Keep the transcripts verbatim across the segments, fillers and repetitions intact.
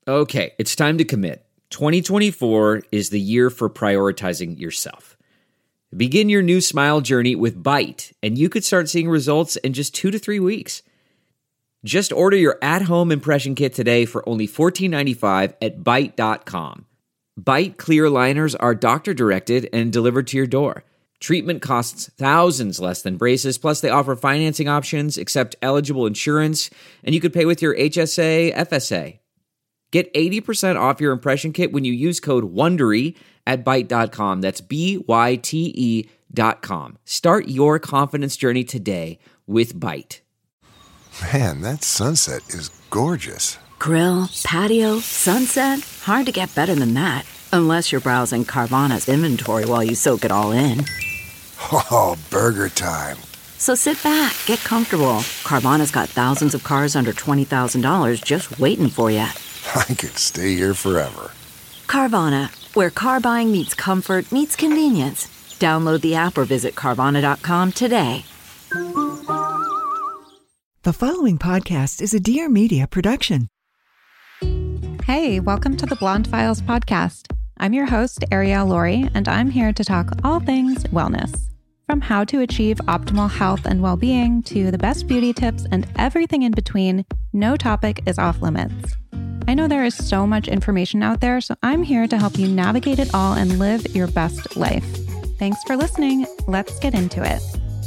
Okay, it's time to commit. twenty twenty-four is the year for prioritizing yourself. Begin your new smile journey with Byte, and you could start seeing results in just two to three weeks. Just order your at-home impression kit today for only fourteen ninety-five at byte dot com. Byte clear aligners are doctor-directed and delivered to your door. Treatment costs thousands less than braces, plus they offer financing options, accept eligible insurance, and you could pay with your H S A, F S A. Get eighty percent off your impression kit when you use code WONDERY at byte dot com. That's B Y T E dot com. Start your confidence journey today with Byte. Man, that sunset is gorgeous. Grill, patio, sunset. Hard to get better than that. Unless you're browsing Carvana's inventory while you soak it all in. Oh, burger time. So sit back, get comfortable. Carvana's got thousands of cars under twenty thousand dollars just waiting for you. I could stay here forever. Carvana, where car buying meets comfort, meets convenience. Download the app or visit Carvana dot com today. The following podcast is a Dear Media production. Hey, welcome to the Blonde Files podcast. I'm your host, Arielle Laurie, and I'm here to talk all things wellness. From how to achieve optimal health and well-being to the best beauty tips and everything in between, no topic is off limits. I know there is so much information out there, so I'm here to help you navigate it all and live your best life. Thanks for listening. Let's get into it.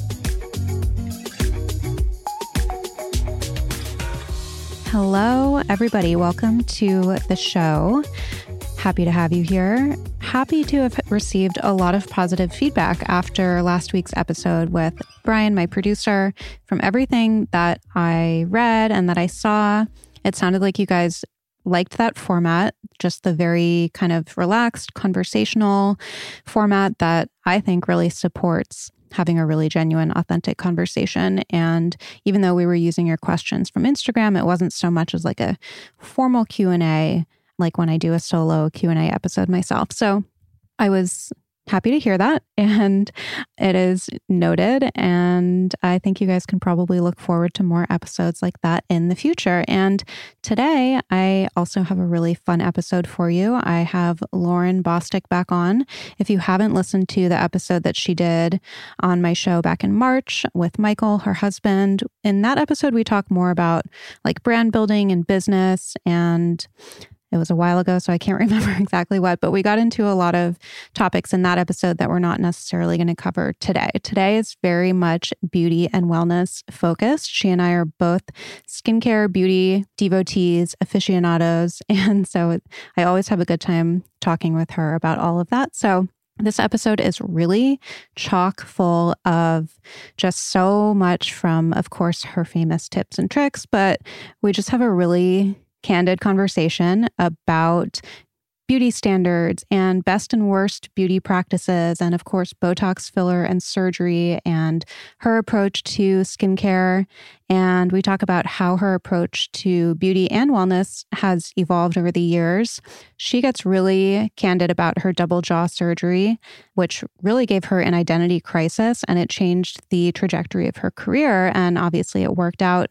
Hello, everybody. Welcome to the show. Happy to have you here. Happy to have received a lot of positive feedback after last week's episode with Brian, my producer. From everything that I read and that I saw, it sounded like you guys liked that format, just the very kind of relaxed, conversational format that I think really supports having a really genuine, authentic conversation. And even though we were using your questions from Instagram, it wasn't so much as like a formal Q and A, like when I do a solo Q and A episode myself. So I was happy to hear that, and it is noted. And I think you guys can probably look forward to more episodes like that in the future. And today, I also have a really fun episode for you. I have Lauren Bosstick back on. If you haven't listened to the episode that she did on my show back in March with Michael, her husband, in that episode, we talk more about like brand building and business, and it was a while ago, so I can't remember exactly what, but we got into a lot of topics in that episode that we're not necessarily going to cover today. Today is very much beauty and wellness focused. She and I are both skincare, beauty devotees, aficionados, and so I always have a good time talking with her about all of that. So this episode is really chock full of just so much from, of course, her famous tips and tricks, but we just have a really candid conversation about beauty standards and best and worst beauty practices, and of course, Botox filler and surgery, and her approach to skincare. And we talk about how her approach to beauty and wellness has evolved over the years. She gets really candid about her double jaw surgery, which really gave her an identity crisis, and it changed the trajectory of her career. And obviously it worked out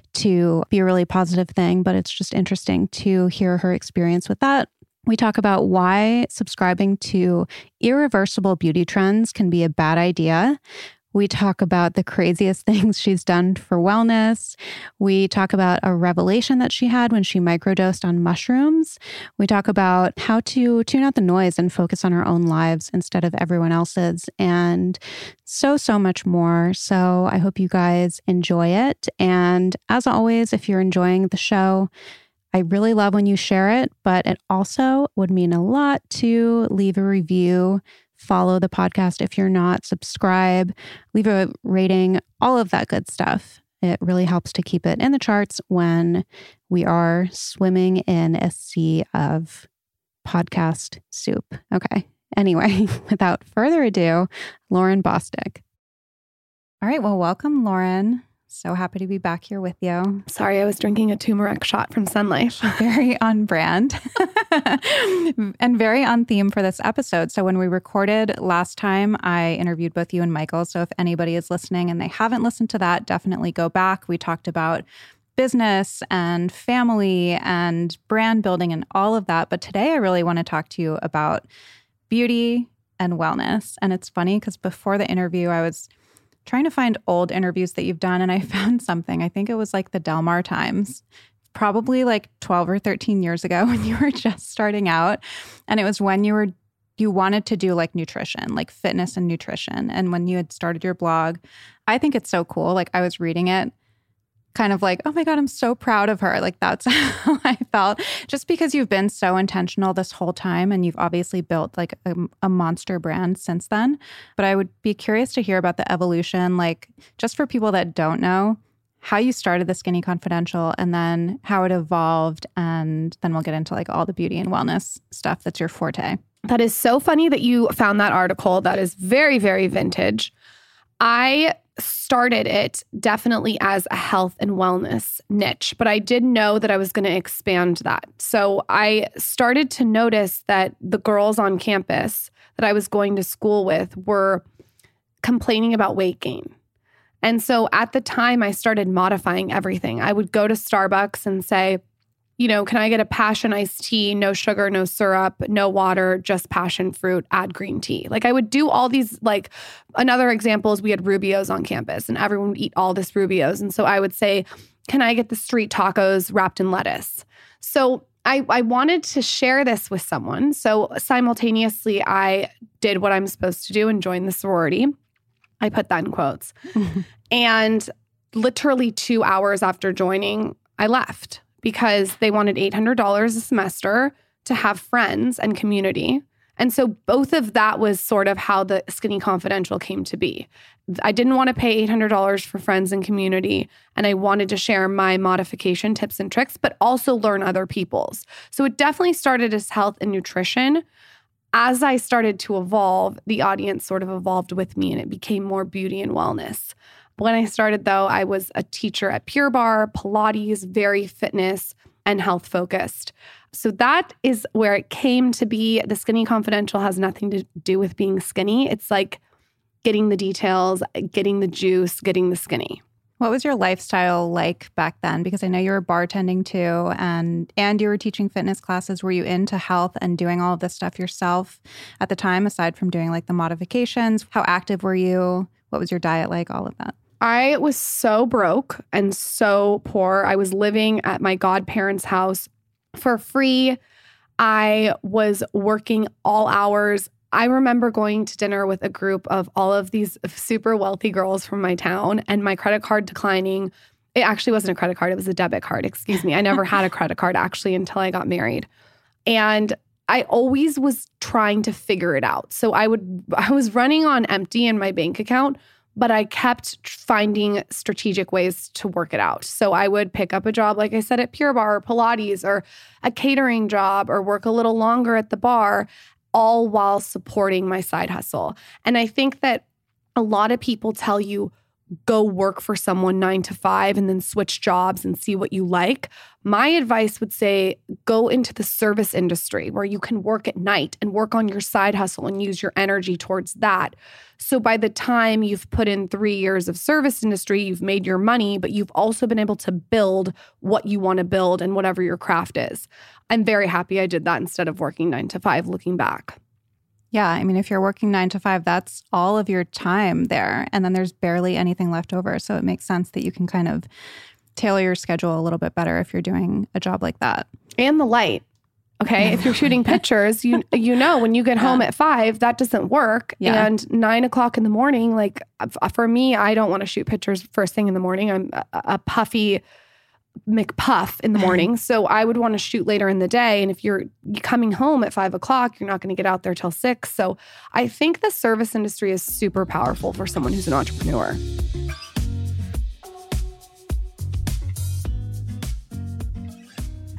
to be a really positive thing, but it's just interesting to hear her experience with that. We talk about why subscribing to irreversible beauty trends can be a bad idea. We talk about the craziest things she's done for wellness. We talk about a revelation that she had when she microdosed on mushrooms. We talk about how to tune out the noise and focus on her own lives instead of everyone else's, and so, so much more. So I hope you guys enjoy it. And as always, if you're enjoying the show, I really love when you share it, but it also would mean a lot to leave a review, follow the podcast if you're not, subscribe, leave a rating, all of that good stuff. It really helps to keep it in the charts when we are swimming in a sea of podcast soup. Okay. Anyway, without further ado, Lauren Bosstick. All right. Well, welcome, Lauren. So happy to be back here with you. Sorry, I was drinking a turmeric shot from Sun Life. Very on brand and very on theme for this episode. So when we recorded last time, I interviewed both you and Michael. So if anybody is listening and they haven't listened to that, definitely go back. We talked about business and family and brand building and all of that. But today I really want to talk to you about beauty and wellness. And it's funny because before the interview, I was trying to find old interviews that you've done, and I found something. I think it was like the Del Mar Times, probably like twelve or thirteen years ago when you were just starting out. And it was when you were you wanted to do like nutrition, like fitness and nutrition. And when you had started your blog, I think it's so cool. Like I was reading it, kind of like, oh my God, I'm so proud of her. Like that's how I felt. Just because you've been so intentional this whole time and you've obviously built like a, a monster brand since then. But I would be curious to hear about the evolution, like just for people that don't know, how you started the Skinny Confidential and then how it evolved. And then we'll get into like all the beauty and wellness stuff that's your forte. That is so funny that you found that article. That is very, very vintage. I started it definitely as a health and wellness niche, but I did know that I was going to expand that. So I started to notice that the girls on campus that I was going to school with were complaining about weight gain. And so at the time, I started modifying everything. I would go to Starbucks and say, you know, can I get a passion iced tea, no sugar, no syrup, no water, just passion fruit, add green tea. Like I would do all these, like another example is we had Rubios on campus and everyone would eat all this Rubios. And so I would say, can I get the street tacos wrapped in lettuce? So I, I wanted to share this with someone. So simultaneously, I did what I'm supposed to do and joined the sorority. I put that in quotes. And literally two hours after joining, I left. Because they wanted eight hundred dollars a semester to have friends and community. And so both of that was sort of how the Skinny Confidential came to be. I didn't want to pay eight hundred dollars for friends and community, and I wanted to share my modification tips and tricks, but also learn other people's. So it definitely started as health and nutrition. As I started to evolve, the audience sort of evolved with me, and it became more beauty and wellness. When I started, though, I was a teacher at Pure Barre, Pilates, very fitness and health focused. So that is where it came to be. The Skinny Confidential has nothing to do with being skinny. It's like getting the details, getting the juice, getting the skinny. What was your lifestyle like back then? Because I know you were bartending too, and and you were teaching fitness classes. Were you into health and doing all of this stuff yourself at the time, aside from doing like the modifications? How active were you? What was your diet like? All of that. I was so broke and so poor. I was living at my godparents' house for free. I was working all hours. I remember going to dinner with a group of all of these super wealthy girls from my town and my credit card declining. It actually wasn't a credit card. It was a debit card. Excuse me. I never had a credit card actually until I got married. And I always was trying to figure it out. So I would, I was running on empty in my bank account, but I kept finding strategic ways to work it out. So I would pick up a job, like I said, at Pure Barre or Pilates or a catering job or work a little longer at the bar, all while supporting my side hustle. And I think that a lot of people tell you, go work for someone nine to five and then switch jobs and see what you like. My advice would say, go into the service industry where you can work at night and work on your side hustle and use your energy towards that. So by the time you've put in three years of service industry, you've made your money, but you've also been able to build what you want to build and whatever your craft is. I'm very happy I did that instead of working nine to five looking back. Yeah, I mean, if you're working nine to five, that's all of your time there. And then there's barely anything left over. So it makes sense that you can kind of tailor your schedule a little bit better if you're doing a job like that. And the light. Okay. If you're shooting pictures, you you know, when you get yeah. home at five, that doesn't work. Yeah. And nine o'clock in the morning, like for me, I don't want to shoot pictures first thing in the morning. I'm a, a puffy McPuff in the morning. So I would want to shoot later in the day. And if you're coming home at five o'clock, you're not going to get out there till six. So I think the service industry is super powerful for someone who's an entrepreneur.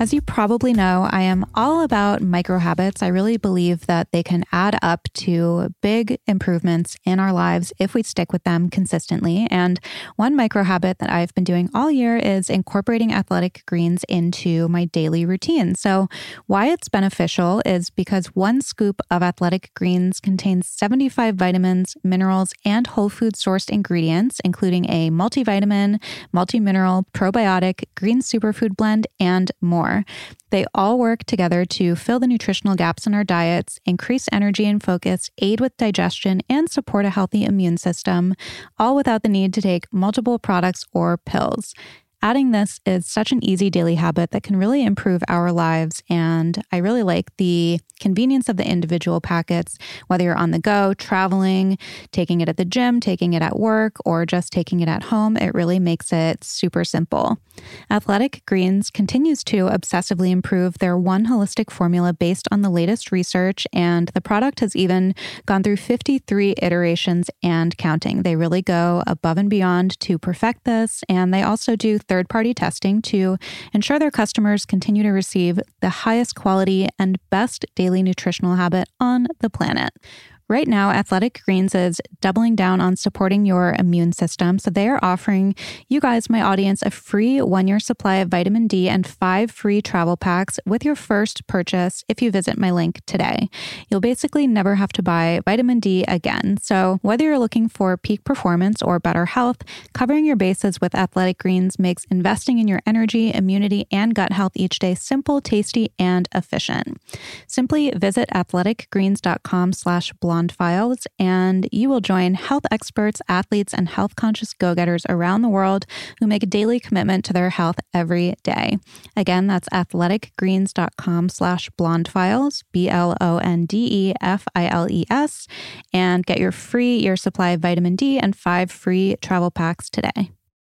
As you probably know, I am all about micro habits. I really believe that they can add up to big improvements in our lives if we stick with them consistently. And one micro habit that I've been doing all year is incorporating athletic greens into my daily routine. So why it's beneficial is because one scoop of athletic greens contains seventy-five vitamins, minerals, and whole food sourced ingredients, including a multivitamin, multi-mineral, probiotic, green superfood blend, and more. They all work together to fill the nutritional gaps in our diets, increase energy and focus, aid with digestion, and support a healthy immune system, all without the need to take multiple products or pills. Adding this is such an easy daily habit that can really improve our lives, and I really like the convenience of the individual packets, whether you're on the go, traveling, taking it at the gym, taking it at work, or just taking it at home. It really makes it super simple. Athletic Greens continues to obsessively improve their one holistic formula based on the latest research, and the product has even gone through fifty-three iterations and counting. They really go above and beyond to perfect this, and they also do third-party testing to ensure their customers continue to receive the highest quality and best daily nutritional habit on the planet. Right now, Athletic Greens is doubling down on supporting your immune system. So they are offering you guys, my audience, a free one-year supply of vitamin D and five free travel packs with your first purchase if you visit my link today. You'll basically never have to buy vitamin D again. So whether you're looking for peak performance or better health, covering your bases with Athletic Greens makes investing in your energy, immunity, and gut health each day simple, tasty, and efficient. Simply visit athleticgreens.com slash blonde files, and you will join health experts, athletes, and health-conscious go-getters around the world who make a daily commitment to their health every day. Again, that's athleticgreens.com slash blonde files, B L O N D E F I L E S, and get your free year supply of vitamin D and five free travel packs today.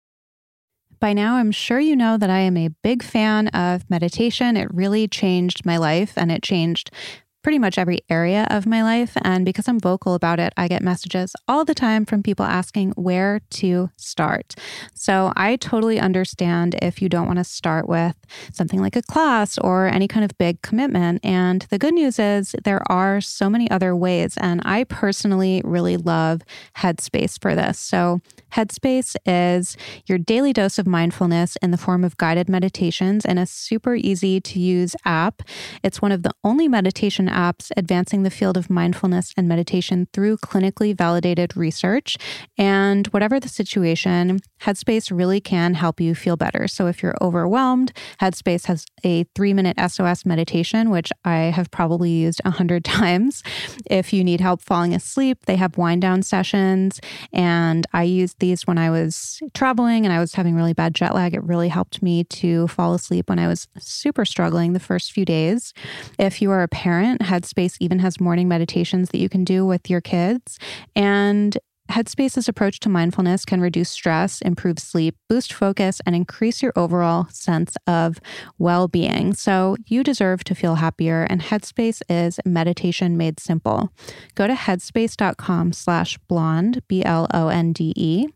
By now, I'm sure you know that I am a big fan of meditation. It really changed my life, and it changed pretty much every area of my life. And because I'm vocal about it, I get messages all the time from people asking where to start. So I totally understand if you don't want to start with something like a class or any kind of big commitment. And the good news is there are so many other ways. And I personally really love Headspace for this. So Headspace is your daily dose of mindfulness in the form of guided meditations in a super easy to use app. It's one of the only meditation apps advancing the field of mindfulness and meditation through clinically validated research. And whatever the situation, Headspace really can help you feel better. So if you're overwhelmed, Headspace has a three-minute S O S meditation, which I have probably used a hundred times. If you need help falling asleep, they have wind-down sessions. And I used these when I was traveling and I was having really bad jet lag. It really helped me to fall asleep when I was super struggling the first few days. If you are a parent, Headspace even has morning meditations that you can do with your kids. And Headspace's approach to mindfulness can reduce stress, improve sleep, boost focus, and increase your overall sense of well-being. So you deserve to feel happier, and Headspace is meditation made simple. Go to headspace.com slash blonde, B L O N D E,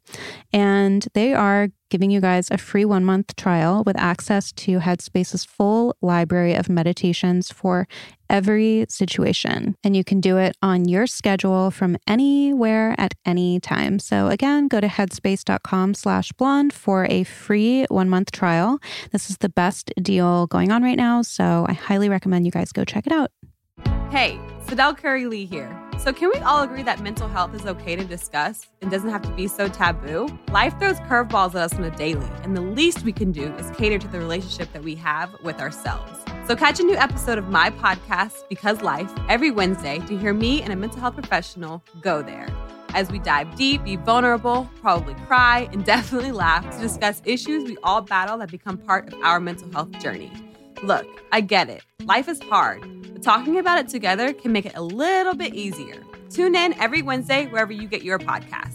and they are giving you guys a free one-month trial with access to Headspace's full library of meditations for every situation. And you can do it on your schedule from anywhere at any time. So again, go to headspace.com slash blonde for a free one-month trial. This is the best deal going on right now, so I highly recommend you guys go check it out. Hey, Sadell Curry Lee here. So can we all agree that mental health is okay to discuss and doesn't have to be so taboo? Life throws curveballs at us on a daily, and the least we can do is cater to the relationship that we have with ourselves. So catch a new episode of my podcast, Because Life, every Wednesday to hear me and a mental health professional go there as we dive deep, be vulnerable, probably cry, and definitely laugh to discuss issues we all battle that become part of our mental health journey. Look, I get it. Life is hard, but talking about it together can make it a little bit easier. Tune in every Wednesday wherever you get your podcasts.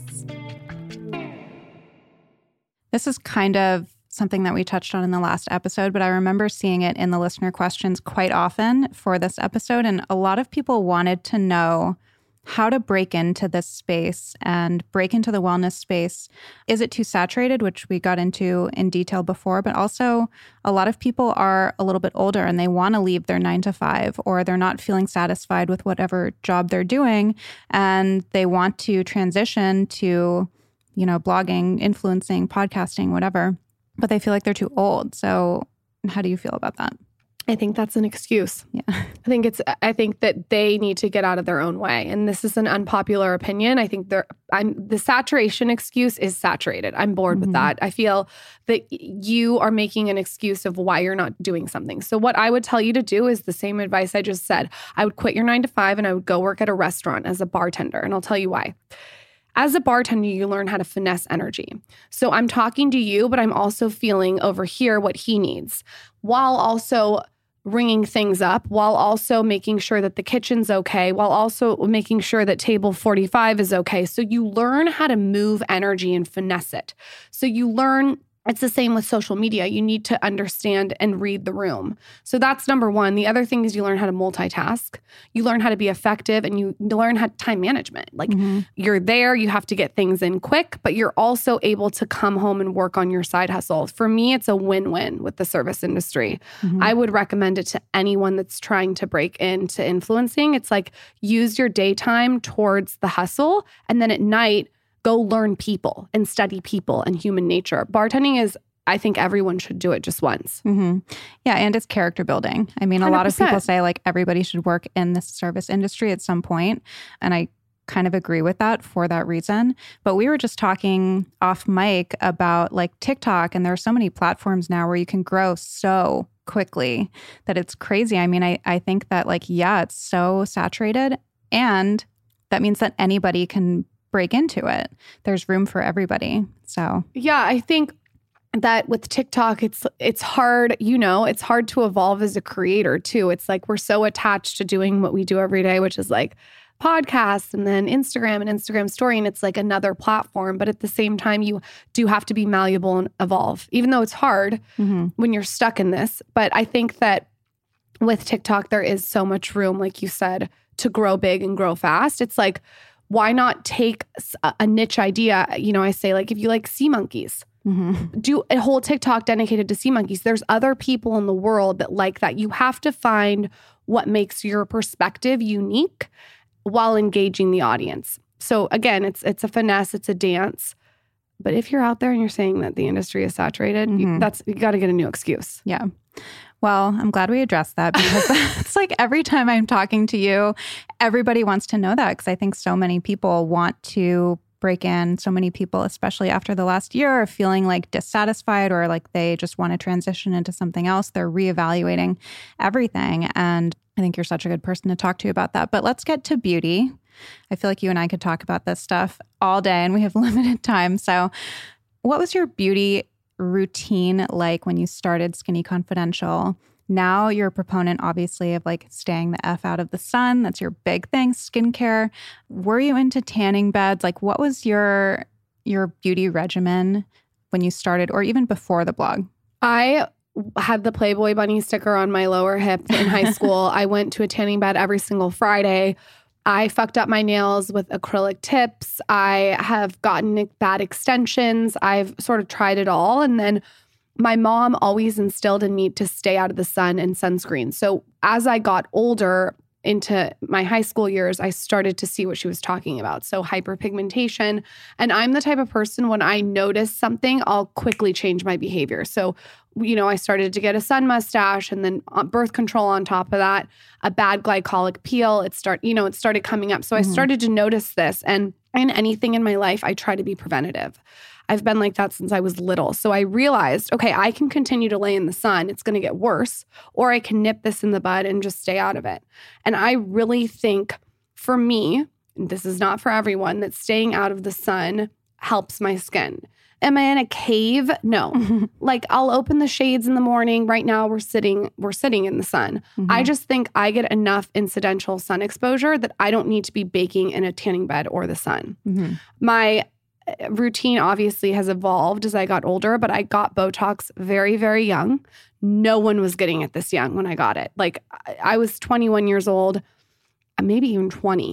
This is kind of something that we touched on in the last episode, but I remember seeing it in the listener questions quite often for this episode. And a lot of people wanted to know how to break into this space and break into the wellness space. Is it too saturated, which we got into in detail before, but also a lot of people are a little bit older and they want to leave their nine to five, or they're not feeling satisfied with whatever job they're doing, and they want to transition to, you know, blogging, influencing, podcasting, whatever, but they feel like they're too old. So how do you feel about that? I think that's an excuse. Yeah. I think it's, I think that they need to get out of their own way. And this is an unpopular opinion. I think they're, I'm, the saturation excuse is saturated. I'm bored mm-hmm. with that. I feel that you are making an excuse of why you're not doing something. So what I would tell you to do is the same advice I just said. I would quit your nine to five and I would go work at a restaurant as a bartender. And I'll tell you why. As a bartender, you learn how to finesse energy. So I'm talking to you, but I'm also feeling over here what he needs, while also ringing things up, while also making sure that the kitchen's okay, while also making sure that table forty-five is okay. So you learn how to move energy and finesse it. So you learn. It's the same with social media. You need to understand and read the room. So that's number one. The other thing is you learn how to multitask. You learn how to be effective, and you learn how to time management. Like mm-hmm. you're there, you have to get things in quick, but you're also able to come home and work on your side hustle. For me, it's a win-win with the service industry. Mm-hmm. I would recommend it to anyone that's trying to break into influencing. It's like use your daytime towards the hustle, and then at night, go learn people and study people and human nature. Bartending is, I think everyone should do it just once. Mm-hmm. Yeah, and it's character building. I mean, a one hundred percent. Lot of people say like everybody should work in the service industry at some point, and I kind of agree with that for that reason. But we were just talking off mic about like TikTok, and there are so many platforms now where you can grow so quickly that it's crazy. I mean, I, I think that like, yeah, it's so saturated, and that means that anybody can break into it. There's room for everybody. So yeah, I think that with TikTok, it's it's hard, you know, it's hard to evolve as a creator too. It's like we're so attached to doing what we do every day, which is like podcasts and then Instagram and Instagram story. And it's like another platform. But at the same time, you do have to be malleable and evolve, even though it's hard mm-hmm. when you're stuck in this. But I think that with TikTok, there is so much room, like you said, to grow big and grow fast. It's like, why not take a niche idea? You know, I say like, if you like sea monkeys, mm-hmm. do a whole TikTok dedicated to sea monkeys. There's other people in the world that like that. You have to find what makes your perspective unique while engaging the audience. So again, it's it's a finesse, it's a dance. But if you're out there and you're saying that the industry is saturated, mm-hmm. you, that's you got to get a new excuse. Yeah. Well, I'm glad we addressed that, because it's like every time I'm talking to you, everybody wants to know that, because I think so many people want to break in. So many people, especially after the last year, are feeling like dissatisfied, or like they just want to transition into something else. They're reevaluating everything. And I think you're such a good person to talk to about that. But let's get to beauty. I feel like you and I could talk about this stuff all day, and we have limited time. So what was your beauty routine like when you started Skinny Confidential? Now you're a proponent, obviously, of like staying the F out of the sun. That's your big thing, skincare. Were you into tanning beds? Like, what was your your beauty regimen when you started, or even before the blog? I had the Playboy bunny sticker on my lower hip in high school. I went to a tanning bed every single Friday. I fucked up my nails with acrylic tips. I have gotten bad extensions. I've sort of tried it all. And then my mom always instilled in me to stay out of the sun and sunscreen. So as I got older into my high school years, I started to see what she was talking about. So hyperpigmentation. And I'm the type of person, when I notice something, I'll quickly change my behavior. So, you know, I started to get a sun mustache, and then birth control on top of that, a bad glycolic peel. It start, you know, it started coming up. So mm-hmm. I started to notice this. And in anything in my life, I try to be preventative. I've been like that since I was little. So I realized, okay, I can continue to lay in the sun. It's going to get worse. Or I can nip this in the bud and just stay out of it. And I really think for me, this is not for everyone, that staying out of the sun helps my skin. Am I in a cave? No. Like, I'll open the shades in the morning. Right now we're sitting, we're sitting in the sun. Mm-hmm. I just think I get enough incidental sun exposure that I don't need to be baking in a tanning bed or the sun. Mm-hmm. My routine obviously has evolved as I got older, but I got Botox very, very young. No one was getting it this young when I got it. Like, I was twenty-one years old, maybe even twenty.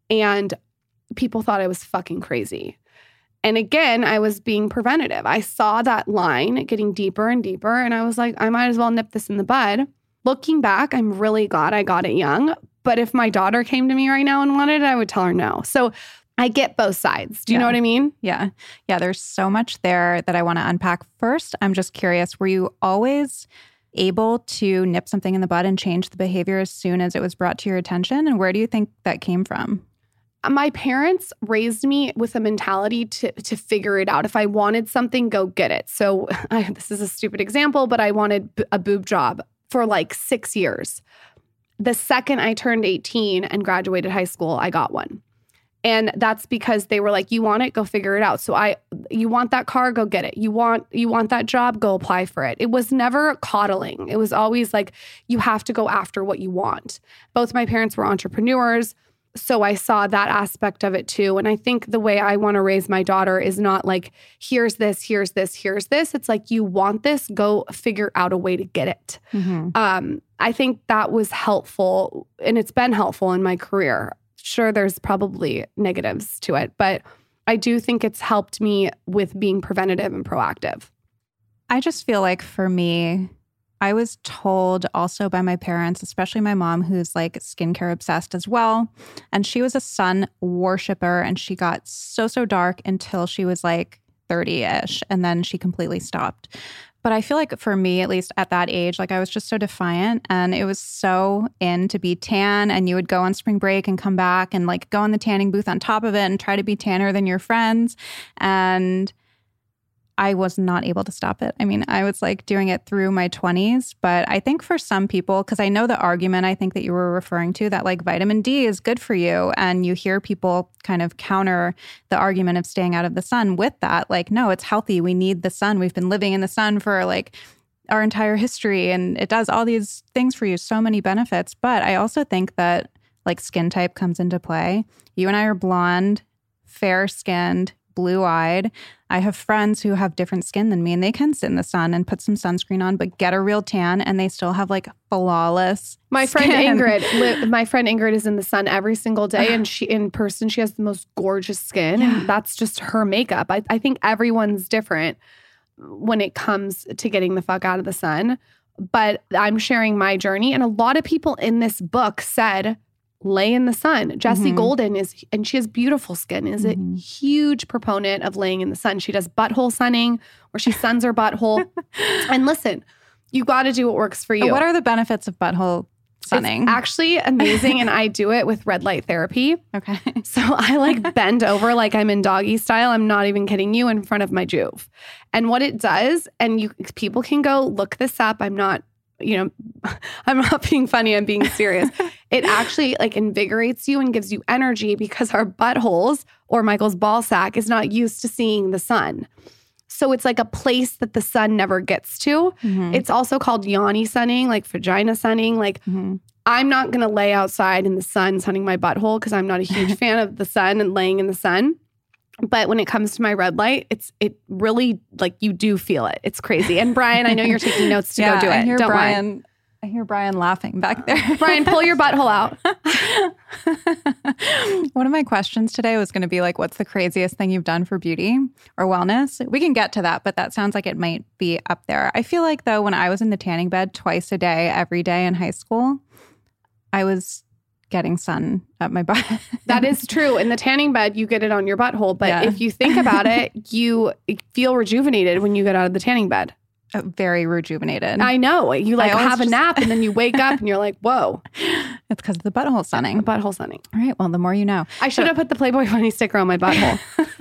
And people thought I was fucking crazy. And again, I was being preventative. I saw that line getting deeper and deeper, and I was like, I might as well nip this in the bud. Looking back, I'm really glad I got it young. But if my daughter came to me right now and wanted it, I would tell her no. So I get both sides. Do you yeah. know what I mean? Yeah. Yeah, there's so much there that I want to unpack. First, I'm just curious, were you always able to nip something in the bud and change the behavior as soon as it was brought to your attention? And where do you think that came from? My parents raised me with a mentality to to figure it out. If I wanted something, go get it. So I, this is a stupid example, but I wanted b- a boob job for like six years. The second I turned eighteen and graduated high school, I got one. And that's because they were like, you want it, go figure it out. So I, you want that car, go get it. You want, you want that job, go apply for it. It was never coddling. It was always like, you have to go after what you want. Both my parents were entrepreneurs. So I saw that aspect of it too. And I think the way I want to raise my daughter is not like, here's this, here's this, here's this. It's like, you want this, go figure out a way to get it. Mm-hmm. Um, I think that was helpful, and it's been helpful in my career. Sure, there's probably negatives to it, but I do think it's helped me with being preventative and proactive. I just feel like for me, I was told also by my parents, especially my mom, who's like skincare obsessed as well. And she was a sun worshiper, and she got so, so dark until she was like thirty-ish. And then she completely stopped. But I feel like for me, at least at that age, like I was just so defiant, and it was so in to be tan, and you would go on spring break and come back and like go in the tanning booth on top of it and try to be tanner than your friends. And I was not able to stop it. I mean, I was like doing it through my twenties, but I think for some people, because I know the argument I think that you were referring to, that like vitamin D is good for you. And you hear people kind of counter the argument of staying out of the sun with that. Like, no, it's healthy. We need the sun. We've been living in the sun for like our entire history, and it does all these things for you, so many benefits. But I also think that like skin type comes into play. You and I are blonde, fair-skinned, blue-eyed. I have friends who have different skin than me, and they can sit in the sun and put some sunscreen on, but get a real tan, and they still have like flawless My skin. friend Ingrid, li- my friend Ingrid is in the sun every single day, and she in person she has the most gorgeous skin, Yeah. and that's just her makeup. I, I think everyone's different when it comes to getting the fuck out of the sun, but I'm sharing my journey, and a lot of people in this book said, lay in the sun. Jessie Mm-hmm. Golden is, and she has beautiful skin, is Mm-hmm. a huge proponent of laying in the sun. She does butthole sunning, where she suns her butthole. And listen, you got to do what works for you. What are the benefits of butthole sunning? It's actually amazing, and I do it with red light therapy. Okay. So I like bend over like I'm in doggy style. I'm not even kidding you, in front of my Juve. And what it does, and you people can go look this up. I'm not, you know, I'm not being funny. I'm being serious. It actually like invigorates you and gives you energy, because our buttholes, or Michael's ball sack, is not used to seeing the sun. So it's like a place that the sun never gets to. Mm-hmm. It's also called yoni sunning, like vagina sunning. Like Mm-hmm. I'm not going to lay outside in the sun sunning my butthole, because I'm not a huge fan of the sun and laying in the sun. But when it comes to my red light, it's it really, like, you do feel it. It's crazy. And Brian, I know you're taking notes to yeah, go do it. I hear Don't Brian. worry. I hear Brian laughing back there. Brian, pull your butthole out. One of my questions today was going to be like, what's the craziest thing you've done for beauty or wellness? We can get to that, but that sounds like it might be up there. I feel like, though, when I was in the tanning bed twice a day, every day in high school, I was getting sun up my butt. That is true. In the tanning bed, you get it on your butthole. But Yeah. if you think about it, you feel rejuvenated when you get out of the tanning bed. Uh, Very rejuvenated. I know. You like I always have a just- nap, and then you wake up and you're like, whoa, It's because of the butthole sunning. butthole sunning. All right. Well, the more you know. I should have put the Playboy Bunny sticker on my butthole.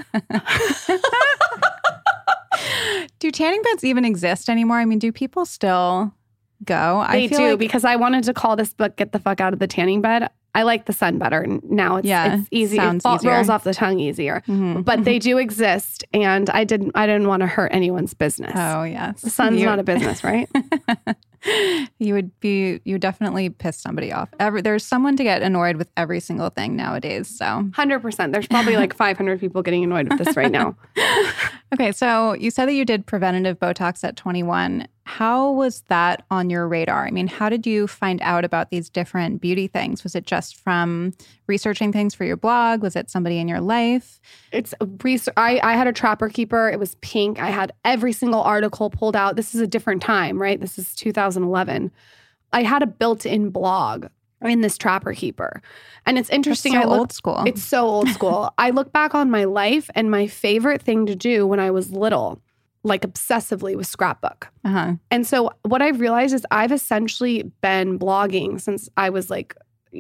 Do tanning beds even exist anymore? I mean, do people still go? They I feel do, like, because I wanted to call this book "Get the Fuck Out of the Tanning Bed." I like the sun better now. It's, Yeah, it's easy. sounds it fall- easier. rolls off the tongue easier. Mhm. But they do exist, and I didn't. I didn't want to hurt anyone's business. Oh, yes. The sun's You- not a business, right? You would be, you would definitely piss somebody off. Every, there's someone to get annoyed with every single thing nowadays. So, Hundred percent. There's probably like five hundred people getting annoyed with this right now. okay. So you said that you did preventative Botox at twenty-one. How was that on your radar? I mean, how did you find out about these different beauty things? Was it just from researching things for your blog? Was it somebody in your life? It's research. I, I had a Trapper Keeper. It was pink. I had every single article pulled out. This is a different time, right? This is two thousand eleven. I had a built-in blog in this Trapper Keeper. And it's interesting. That's so I look, old school. It's so old school. I look back on my life, and my favorite thing to do when I was little, like obsessively, was scrapbook. Uh-huh. And so what I've realized is I've essentially been blogging since I was like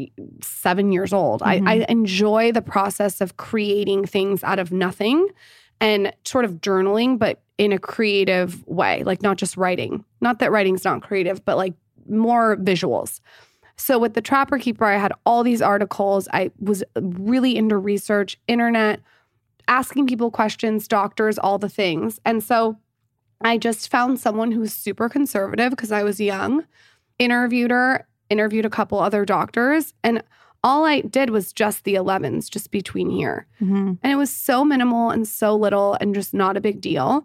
seven years old. Mm-hmm. I, I enjoy the process of creating things out of nothing and sort of journaling, but in a creative way, like not just writing. Not that writing's not creative, but like more visuals. So with the Trapper Keeper, I had all these articles. I was really into research, internet, asking people questions, doctors, all the things. And so I just found someone who was super conservative because I was young, interviewed her, interviewed a couple other doctors, and all I did was just the elevens, just between here. Mm-hmm. And it was so minimal and so little and just not a big deal.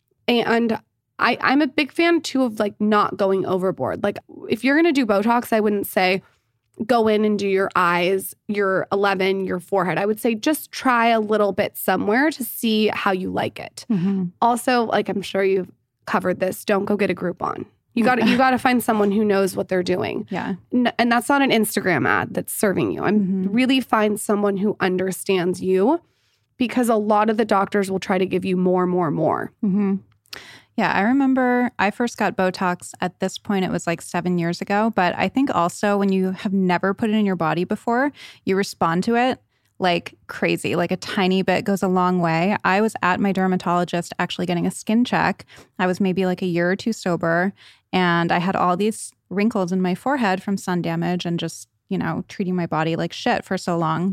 And I, I'm a big fan, too, of like not going overboard. Like if you're going to do Botox, I wouldn't say go in and do your eyes, your eleven, your forehead. I would say just try a little bit somewhere to see how you like it. Mm-hmm. Also, like I'm sure you've covered this, don't go get a Groupon. You got you got to find someone who knows what they're doing. Yeah. N- and that's not an Instagram ad that's serving you. I'm mm-hmm. really find someone who understands you, because a lot of the doctors will try to give you more, more, more. Mm-hmm. Yeah, I remember I first got Botox. At this point, it was like seven years ago. But I think also when you have never put it in your body before, you respond to it like crazy. Like a tiny bit goes a long way. I was at my dermatologist actually getting a skin check. I was maybe like a year or two sober. And I had all these wrinkles in my forehead from sun damage and just, you know, treating my body like shit for so long.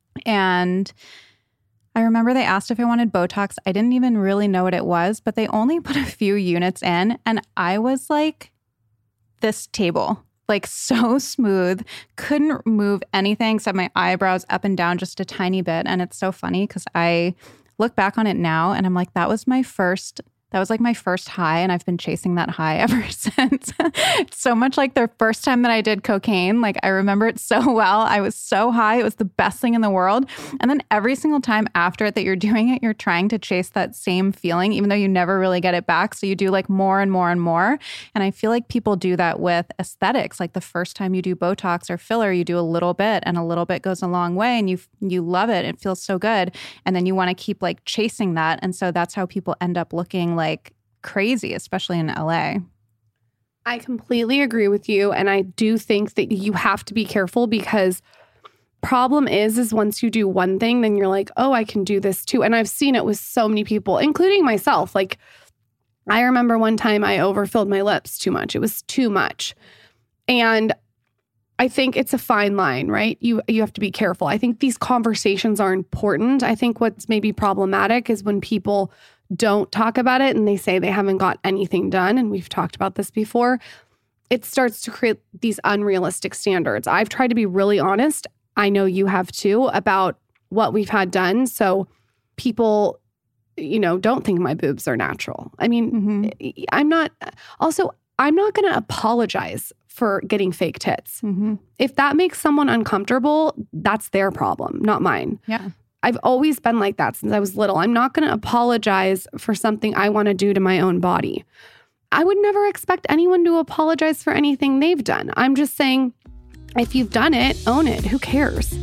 And I remember they asked if I wanted Botox. I didn't even really know what it was, but they only put a few units in. And I was like this table, like so smooth, couldn't move anything except my eyebrows up and down just a tiny bit. And it's so funny because I look back on it now and I'm like, that was my first That was like my first high, and I've been chasing that high ever since. It's so much like the first time that I did cocaine. Like, I remember it so well. I was so high. It was the best thing in the world. And then every single time after it that you're doing it, you're trying to chase that same feeling, even though you never really get it back. So you do like more and more and more. And I feel like people do that with aesthetics. Like the first time you do Botox or filler, you do a little bit, and a little bit goes a long way, and you you love it. It feels so good. And then you want to keep like chasing that. And so that's how people end up looking like like crazy, especially in L A. I completely agree with you. And I do think that you have to be careful, because problem is, is once you do one thing, then you're like, oh, I can do this too. And I've seen it with so many people, including myself. Like I remember one time I overfilled my lips too much. It was too much. And I think it's a fine line, right? You you have to be careful. I think these conversations are important. I think what's maybe problematic is when people don't talk about it and they say they haven't got anything done. And we've talked about this before. It starts to create these unrealistic standards. I've tried to be really honest. I know you have too, about what we've had done. So people, you know, don't think my boobs are natural. I mean, mm-hmm. I'm not, also, I'm not going to apologize for getting fake tits. Mm-hmm. If that makes someone uncomfortable, that's their problem, not mine. Yeah. I've always been like that since I was little. I'm not going to apologize for something I want to do to my own body. I would never expect anyone to apologize for anything they've done. I'm just saying, if you've done it, own it. Who cares?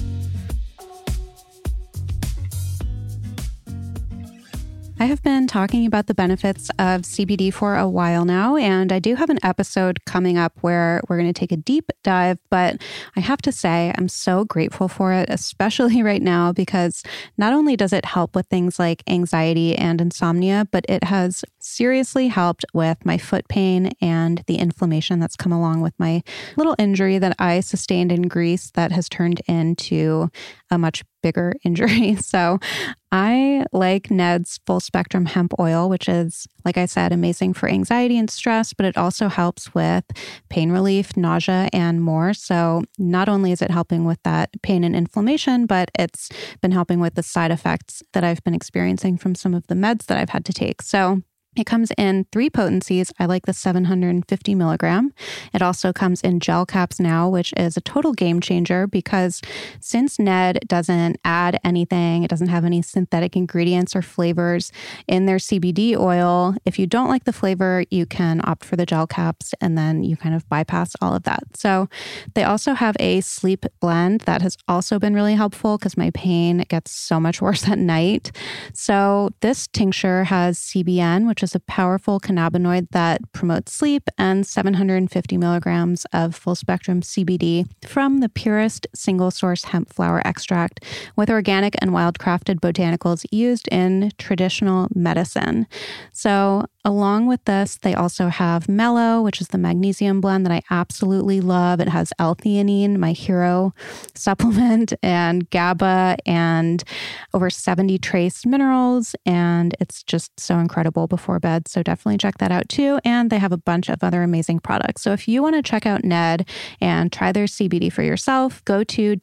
I have been talking about the benefits of C B D for a while now, and I do have an episode coming up where we're going to take a deep dive, but I have to say I'm so grateful for it, especially right now, because not only does it help with things like anxiety and insomnia, but it has seriously helped with my foot pain and the inflammation that's come along with my little injury that I sustained in Greece that has turned into a much bigger injury. So I like Ned's full spectrum hemp oil, which is, like I said, amazing for anxiety and stress, but it also helps with pain relief, nausea, and more. So not only is it helping with that pain and inflammation, but it's been helping with the side effects that I've been experiencing from some of the meds that I've had to take. So It comes in three potencies. I like the seven hundred fifty milligram. It also comes in gel caps now, which is a total game changer because since N E D doesn't add anything, it doesn't have any synthetic ingredients or flavors in their C B D oil. If you don't like the flavor, you can opt for the gel caps and then you kind of bypass all of that. So they also have a sleep blend that has also been really helpful because my pain gets so much worse at night. So this tincture has C B N, which is a powerful cannabinoid that promotes sleep, and seven hundred fifty milligrams of full spectrum C B D from the purest single source hemp flower extract with organic and wild crafted botanicals used in traditional medicine. So along with this, they also have Mellow, which is the magnesium blend that I absolutely love. It has L-theanine, my hero supplement, and GABA, and over seventy trace minerals, and it's just so incredible before bed. So definitely check that out too. And they have a bunch of other amazing products. So if you want to check out N E D and try their C B D for yourself, go to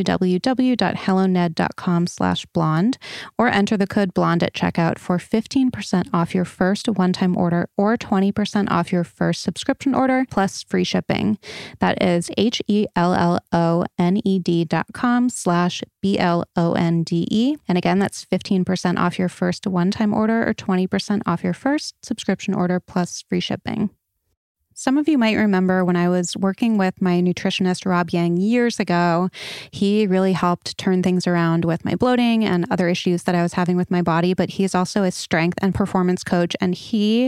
www.helloned.com slash blonde or enter the code blonde at checkout for fifteen percent off your first one-time order or twenty percent off your first subscription order plus free shipping. That is H-E-L-L-O-N-E-D dot com slash B-L-O-N-D-E. And again, that's fifteen percent off your first one-time order or twenty percent off your first subscription order plus free shipping. Some of you might remember when I was working with my nutritionist, Rob Yang, years ago, he really helped turn things around with my bloating and other issues that I was having with my body. But he's also a strength and performance coach, and he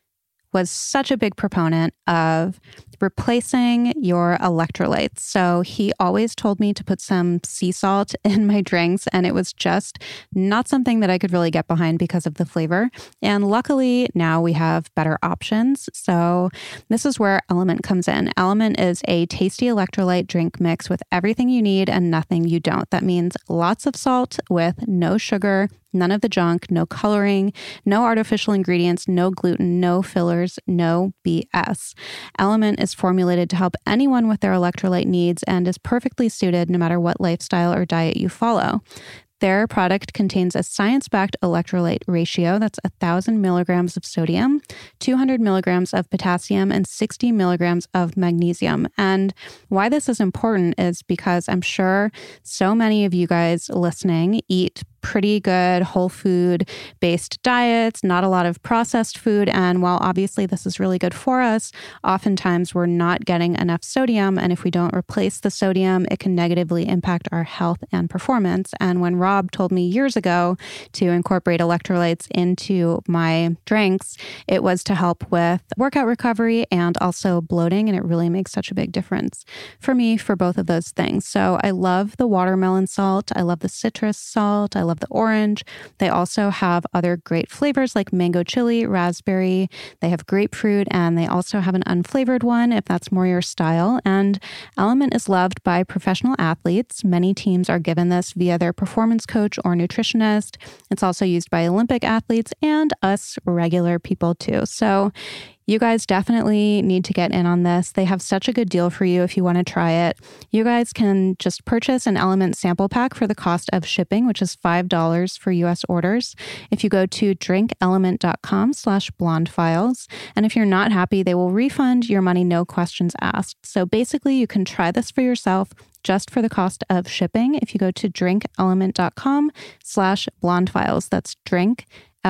was such a big proponent of replacing your electrolytes. So he always told me to put some sea salt in my drinks, and it was just not something that I could really get behind because of the flavor. And luckily now we have better options. So this is where Element comes in. Element is a tasty electrolyte drink mix with everything you need and nothing you don't. That means lots of salt with no sugar, none of the junk, no coloring, no artificial ingredients, no gluten, no fillers, no B S. Element is formulated to help anyone with their electrolyte needs and is perfectly suited no matter what lifestyle or diet you follow. Their product contains a science-backed electrolyte ratio that's one thousand milligrams of sodium, two hundred milligrams of potassium, and sixty milligrams of magnesium. And why this is important is because I'm sure so many of you guys listening eat pretty good whole food based diets, not a lot of processed food. And while obviously this is really good for us, oftentimes we're not getting enough sodium. And if we don't replace the sodium, it can negatively impact our health and performance. And when Rob told me years ago to incorporate electrolytes into my drinks, it was to help with workout recovery and also bloating. And it really makes such a big difference for me for both of those things. So I love the watermelon salt. I love the citrus salt. I love the orange. They also have other great flavors like mango chili, raspberry. They have grapefruit, and they also have an unflavored one if that's more your style. And Element is loved by professional athletes. Many teams are given this via their performance coach or nutritionist. It's also used by Olympic athletes and us regular people too. So you guys definitely need to get in on this. They have such a good deal for you if you want to try it. You guys can just purchase an Element sample pack for the cost of shipping, which is five dollars for U S orders. If you go to drinkelement.com slash blondefiles. And if you're not happy, they will refund your money, no questions asked. So basically, you can try this for yourself just for the cost of shipping. If you go to drinkelement.com slash blondefiles, that's drink,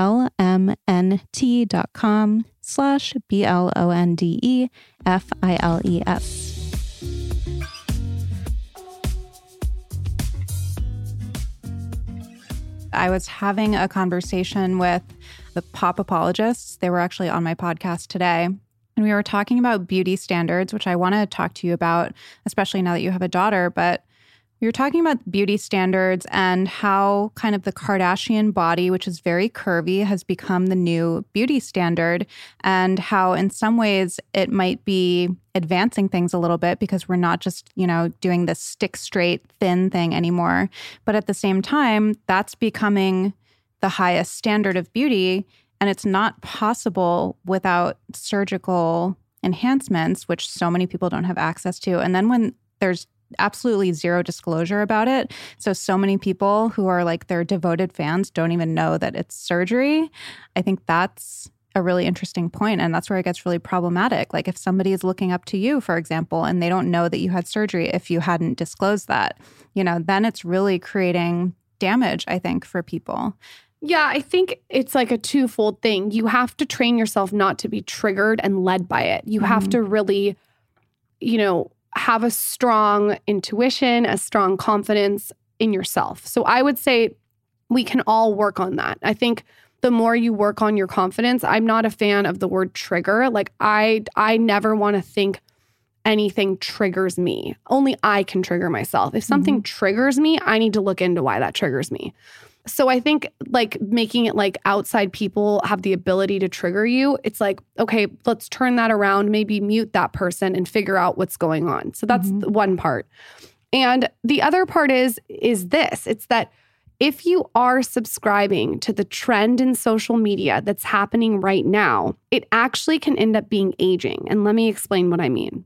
L-M-N-T dot com slash B-L-O-N-D-E-F-I-L-E-S. I was having a conversation with the pop apologists. They were actually on my podcast today. And we were talking about beauty standards, which I want to talk to you about, especially now that you have a daughter. But we were talking about beauty standards and how kind of the Kardashian body, which is very curvy, has become the new beauty standard, and how in some ways it might be advancing things a little bit because we're not just, you know, doing this stick straight thin thing anymore. But at the same time, that's becoming the highest standard of beauty. And it's not possible without surgical enhancements, which so many people don't have access to. And then when there's absolutely zero disclosure about it, so so many people who are like their devoted fans don't even know that it's surgery, I think that's a really interesting point, and that's where it gets really problematic. Like if somebody is looking up to you, for example, and they don't know that you had surgery if you hadn't disclosed that, you know, then it's really creating damage, I think, for people. Yeah, I think it's like a twofold thing. You have to train yourself not to be triggered and led by it. You mm-hmm. have to really, you know, have a strong intuition, a strong confidence in yourself. So I would say we can all work on that. I think the more you work on your confidence, I'm not a fan of the word trigger. Like I, I never want to think anything triggers me. Only I can trigger myself. If something mm-hmm. triggers me, I need to look into why that triggers me. So I think like making it like outside people have the ability to trigger you. It's like, okay, let's turn that around, maybe mute that person and figure out what's going on. So that's mm-hmm. one part. And the other part is, is this, it's that if you are subscribing to the trend in social media that's happening right now, it actually can end up being aging. And let me explain what I mean.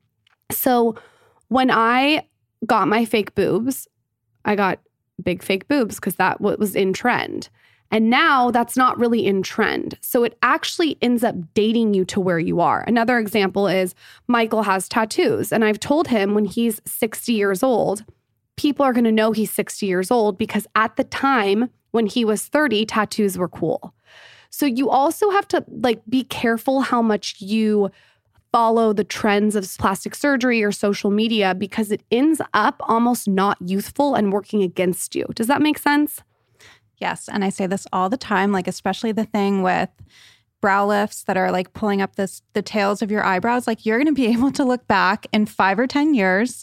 So when I got my fake boobs, I got big fake boobs because that was in trend. And now that's not really in trend. So it actually ends up dating you to where you are. Another example is Michael has tattoos. And I've told him when he's sixty years old, people are going to know he's sixty years old because at the time when he was thirty, tattoos were cool. So you also have to like be careful how much you follow the trends of plastic surgery or social media because it ends up almost not youthful and working against you. Does that make sense? Yes. And I say this all the time, like especially the thing with brow lifts that are like pulling up this the tails of your eyebrows. Like you're going to be able to look back in five or ten years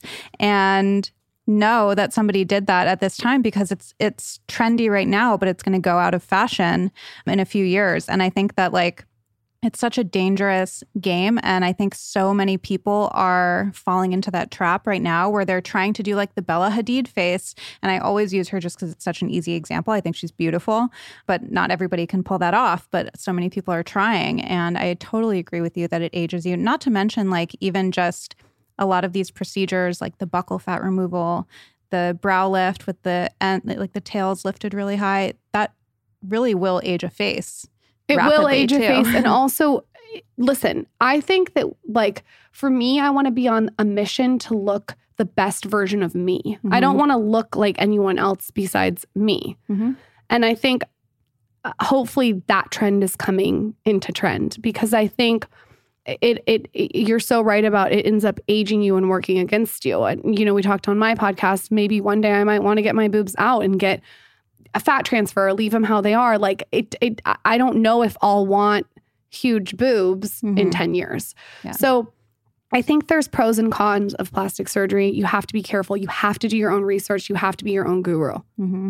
and know that somebody did that at this time because it's it's trendy right now, but it's going to go out of fashion in a few years. And I think that like it's such a dangerous game. And I think so many people are falling into that trap right now where they're trying to do like the Bella Hadid face. And I always use her just because it's such an easy example. I think she's beautiful, but not everybody can pull that off. But so many people are trying. And I totally agree with you that it ages you. Not to mention like even just a lot of these procedures like the buccal fat removal, the brow lift with the end, like the tails lifted really high, that really will age a face. It will age a face. And also, listen, I think that like for me, I want to be on a mission to look the best version of me. Mm-hmm. I don't want to look like anyone else besides me. Mm-hmm. And I think uh, hopefully that trend is coming into trend because I think It, it it you're so right about it ends up aging you and working against you. And, you know, we talked on my podcast, maybe one day I might want to get my boobs out and get a fat transfer or leave them how they are. Like it, it I don't know if I'll want huge boobs mm-hmm. in ten years. Yeah. So I think there's pros and cons of plastic surgery. You have to be careful. You have to do your own research. You have to be your own guru. Mm-hmm.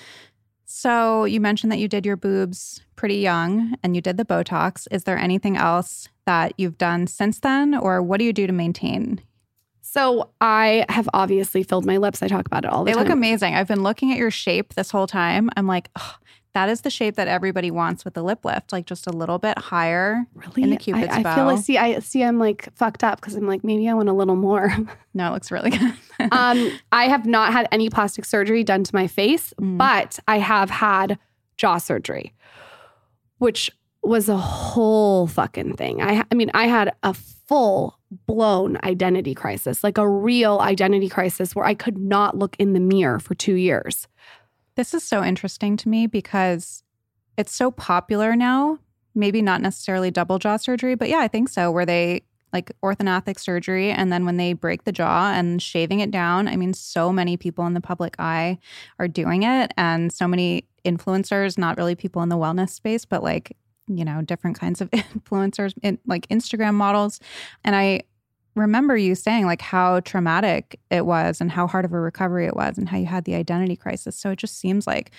So you mentioned that you did your boobs pretty young and you did the Botox. Is there anything else that you've done since then, or what do you do to maintain? So I have obviously filled my lips. I talk about it all the they time. They look amazing. I've been looking at your shape this whole time. I'm like, oh, that is the shape that everybody wants with the lip lift, like just a little bit higher really? in the Cupid's I, I bow. I feel like, see, I see I'm like fucked up because I'm like, maybe I want a little more. No, it looks really good. um, I have not had any plastic surgery done to my face, mm. but I have had jaw surgery, which was a whole fucking thing. I, I mean, I had a full blown identity crisis, like a real identity crisis where I could not look in the mirror for two years. This is so interesting to me because it's so popular now, maybe not necessarily double jaw surgery, but yeah, I think so, where they like orthodontic surgery and then when they break the jaw and shaving it down. I mean, so many people in the public eye are doing it and so many influencers, not really people in the wellness space, but like, you know, different kinds of influencers, in, like Instagram models. And I remember you saying like how traumatic it was and how hard of a recovery it was and how you had the identity crisis. So it just seems like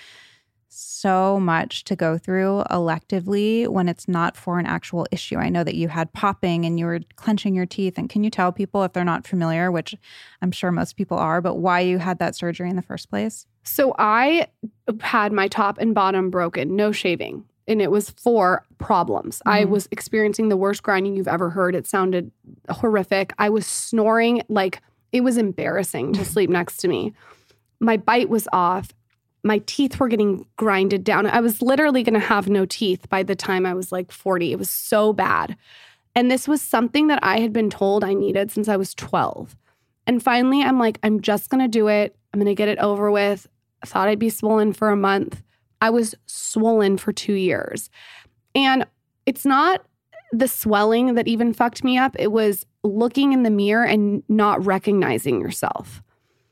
so much to go through electively when it's not for an actual issue. I know that you had popping and you were clenching your teeth. And can you tell people if they're not familiar, which I'm sure most people are, but why you had that surgery in the first place? So I had my top and bottom broken, no shaving. And it was for problems. Mm-hmm. I was experiencing the worst grinding you've ever heard. It sounded horrific. I was snoring like it was embarrassing to sleep next to me. My bite was off. My teeth were getting grinded down. I was literally going to have no teeth by the time I was like forty. It was so bad. And this was something that I had been told I needed since I was twelve. And finally, I'm like, I'm just going to do it. I'm going to get it over with. I thought I'd be swollen for a month. I was swollen for two years. And it's not the swelling that even fucked me up. It was looking in the mirror and not recognizing yourself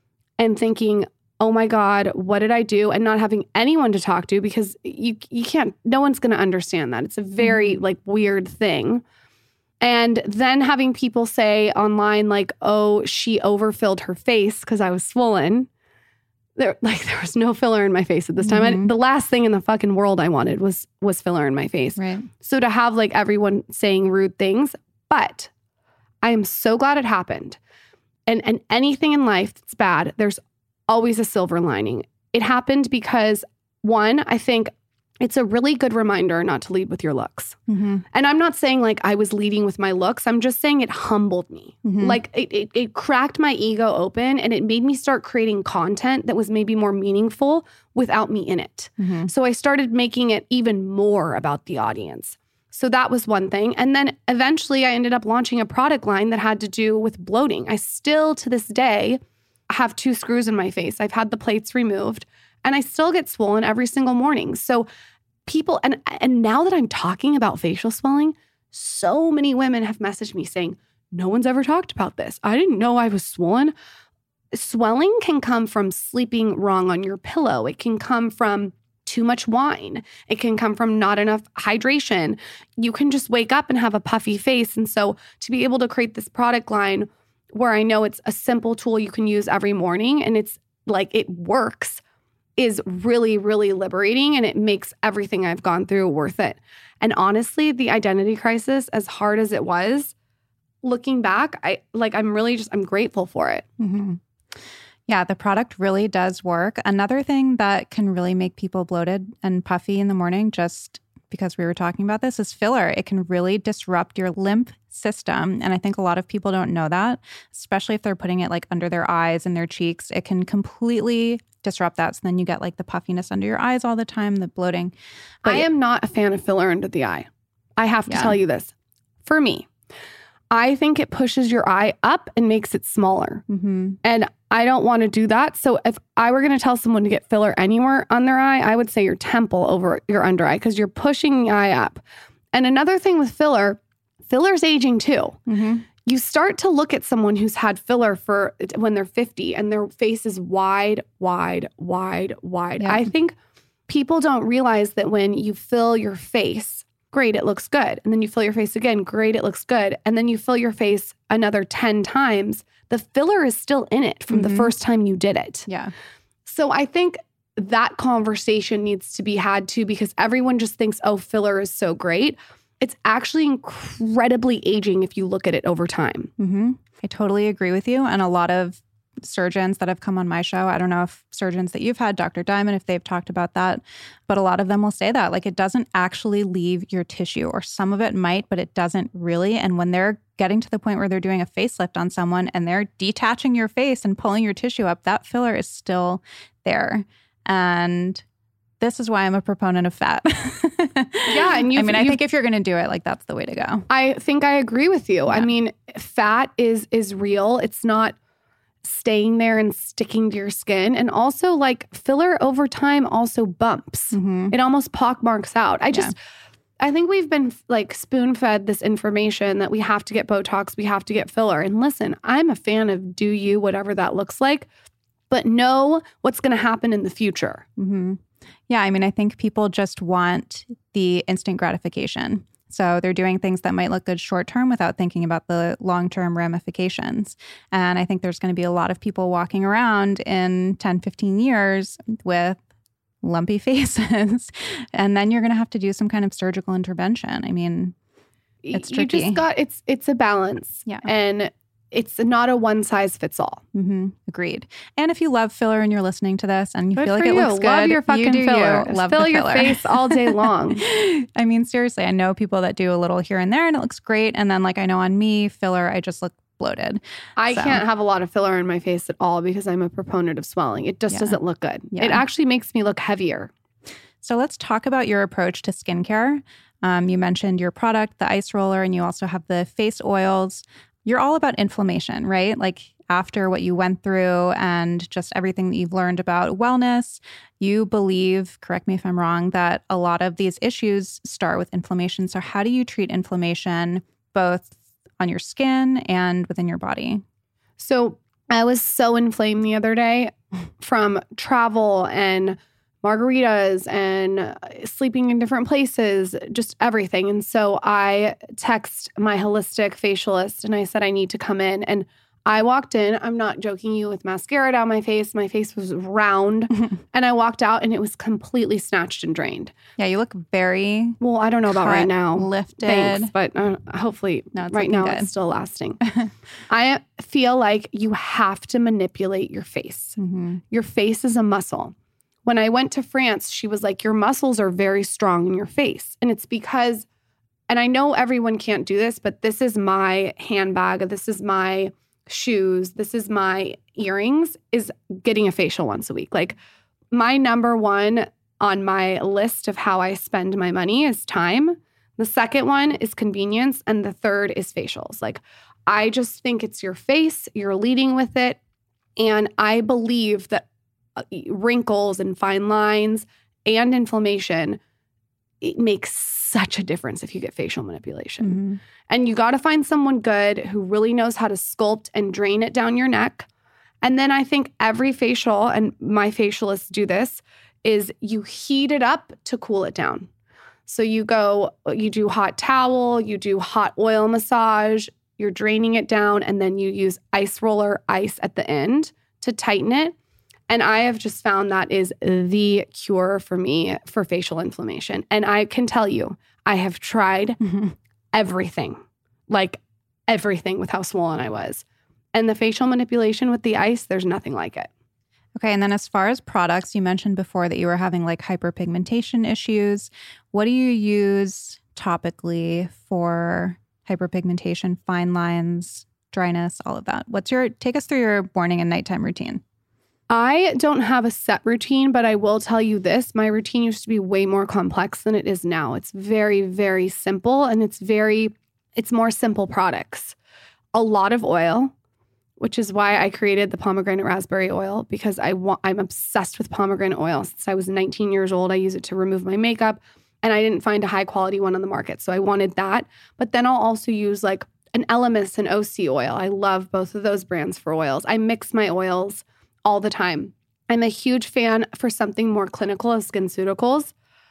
and thinking, oh my God, what did I do? And not having anyone to talk to because you you can't, no one's going to understand that. It's a very mm-hmm. like weird thing. And then having people say online like, oh, she overfilled her face because I was swollen. There, like there was no filler in my face at this time. Mm-hmm. I, the last thing in the fucking world I wanted was was filler in my face. Right. So to have like everyone saying rude things, but I am so glad it happened. And and anything in life that's bad, there's always a silver lining. It happened because one, I think it's a really good reminder not to lead with your looks. Mm-hmm. And I'm not saying like I was leading with my looks. I'm just saying it humbled me. Mm-hmm. Like it, it, it cracked my ego open and it made me start creating content that was maybe more meaningful without me in it. Mm-hmm. So I started making it even more about the audience. So that was one thing. And then eventually I ended up launching a product line that had to do with bloating. I still to this day have two screws in my face. I've had the plates removed. And I still get swollen every single morning. So people, and and now that I'm talking about facial swelling, so many women have messaged me saying, no one's ever talked about this. I didn't know I was swollen. Swelling can come from sleeping wrong on your pillow. It can come from too much wine. It can come from not enough hydration. You can just wake up and have a puffy face. And so to be able to create this product line where I know it's a simple tool you can use every morning and it's like it works is really, really liberating and it makes everything I've gone through worth it. And honestly, the identity crisis, as hard as it was, looking back, I like I'm really just I'm grateful for it. Mm-hmm. Yeah, the product really does work. Another thing that can really make people bloated and puffy in the morning, just because we were talking about this, is filler. It can really disrupt your lymph system. And I think a lot of people don't know that, especially if they're putting it like under their eyes and their cheeks. It can completely disrupt that. So then you get like the puffiness under your eyes all the time, the bloating. But I am not a fan of filler under the eye. I have to Yeah. tell you this. For me, I think it pushes your eye up and makes it smaller. Mm-hmm. And I don't want to do that. So if I were going to tell someone to get filler anywhere on their eye, I would say your temple over your under eye because you're pushing the eye up. And another thing with filler, filler's aging too. Mm-hmm. You start to look at someone who's had filler for when they're fifty and their face is wide, wide, wide, wide. Yeah. I think people don't realize that when you fill your face, great, it looks good. And then you fill your face again, great, it looks good. And then you fill your face another ten times. The filler is still in it from Mm-hmm. the first time you did it. Yeah. So I think that conversation needs to be had too because everyone just thinks, oh, filler is so great. It's actually incredibly aging if you look at it over time. Mm-hmm. I totally agree with you. And a lot of surgeons that have come on my show, I don't know if surgeons that you've had, Doctor Diamond, if they've talked about that, but a lot of them will say that. Like it doesn't actually leave your tissue, or some of it might, but it doesn't really. And when they're getting to the point where they're doing a facelift on someone and they're detaching your face and pulling your tissue up, that filler is still there. And this is why I'm a proponent of fat. Yeah, and you I mean, I think if you're going to do it, like that's the way to go. I think I agree with you. Yeah. I mean, fat is is real. It's not staying there and sticking to your skin. And also like filler over time also bumps. Mm-hmm. It almost pockmarks out. I just, I think we've been like spoon fed this information that we have to get Botox, we have to get filler. And listen, I'm a fan of do you, whatever that looks like, but know what's going to happen in the future. Mm-hmm. Yeah, I mean, I think people just want the instant gratification. So they're doing things that might look good short term without thinking about the long-term ramifications. And I think there's going to be a lot of people walking around in ten, fifteen years with lumpy faces. And then you're going to have to do some kind of surgical intervention. I mean, it's tricky. You just got, it's, it's a balance. Yeah. And it's not a one size fits all. Mm-hmm. Agreed. And if you love filler and you're listening to this and you Good feel like for it you. looks good, Love your fucking you do filler. you. Love Fill the your filler. face all day long. I mean, seriously, I know people that do a little here and there and it looks great. And then like I know on me, filler, I just look bloated. I So- can't have a lot of filler in my face at all because I'm a proponent of swelling. It just Yeah. doesn't look good. Yeah. It actually makes me look heavier. So let's talk about your approach to skincare. Um, you mentioned your product, the ice roller, and you also have the face oils. You're all about inflammation, right? Like after what you went through and just everything that you've learned about wellness, you believe, correct me if I'm wrong, that a lot of these issues start with inflammation. So how do you treat inflammation both on your skin and within your body? So I was so inflamed the other day from travel and margaritas and sleeping in different places, just everything. And so I text my holistic facialist and I said, I need to come in. And I walked in, I'm not joking you, with mascara down my face. My face was round. And I walked out and it was completely snatched and drained. Yeah, you look very Well, I don't know about cut, right now. lifted. Thanks, but uh, hopefully No, it's right looking now good. it's still lasting. I feel like you have to manipulate your face. Mhm. Your face is a muscle. When I went to France, she was like, your muscles are very strong in your face. And it's because, and I know everyone can't do this, but this is my handbag. This is my shoes. This is my earrings, is getting a facial once a week. Like my number one on my list of how I spend my money is time. The second one is convenience. And the third is facials. Like I just think it's your face. You're leading with it. And I believe that wrinkles and fine lines and inflammation, it makes such a difference if you get facial manipulation. Mm-hmm. And you got to find someone good who really knows how to sculpt and drain it down your neck. And then I think every facial, and my facialists do this, is you heat it up to cool it down. So you go, you do hot towel, you do hot oil massage, you're draining it down, and then you use ice roller ice at the end to tighten it. And I have just found that is the cure for me for facial inflammation. And I can tell you, I have tried Mm-hmm. everything, like everything with how swollen I was. And the facial manipulation with the ice, there's nothing like it. Okay, and then as far as products, you mentioned before that you were having like hyperpigmentation issues. What do you use topically for hyperpigmentation, fine lines, dryness, all of that? What's your, take us through your morning and nighttime routine. I don't have a set routine, but I will tell you this. My routine used to be way more complex than it is now. It's very, very simple, and it's very, it's more simple products. A lot of oil, which is why I created the pomegranate raspberry oil, because I want, I'm obsessed with pomegranate oil. Since I was nineteen years old, I use it to remove my makeup, and I didn't find a high quality one on the market. So I wanted that. But then I'll also use like an Elemis and O C oil. I love both of those brands for oils. I mix my oils all the time. I'm a huge fan for something more clinical of SkinCeuticals.